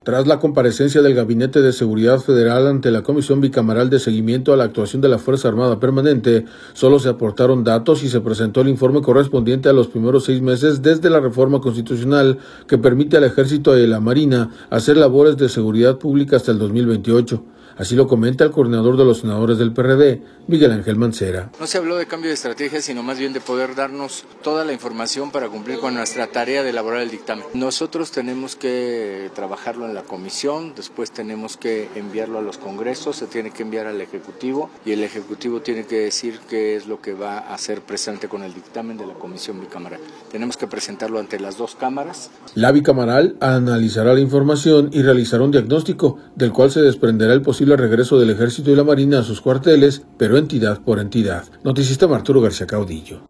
Tras la comparecencia del Gabinete de Seguridad Federal ante la Comisión Bicameral de Seguimiento a la Actuación de la Fuerza Armada Permanente, solo se aportaron datos y se presentó el informe correspondiente a los primeros 6 meses desde la reforma constitucional que permite al Ejército y a la Marina hacer labores de seguridad pública hasta el 2028. Así lo comenta el coordinador de los senadores del PRD, Miguel Ángel Mancera. No se habló de cambio de estrategia, sino más bien de poder darnos toda la información para cumplir con nuestra tarea de elaborar el dictamen. Nosotros tenemos que trabajarlo en la comisión, después tenemos que enviarlo a los congresos, se tiene que enviar al Ejecutivo y el Ejecutivo tiene que decir qué es lo que va a hacer presente con el dictamen de la Comisión Bicameral. Tenemos que presentarlo ante las dos cámaras. La bicameral analizará la información y realizará un diagnóstico, del cual se desprenderá el posible regreso del Ejército y la Marina a sus cuarteles, pero entidad por entidad. Noticista Arturo García Caudillo.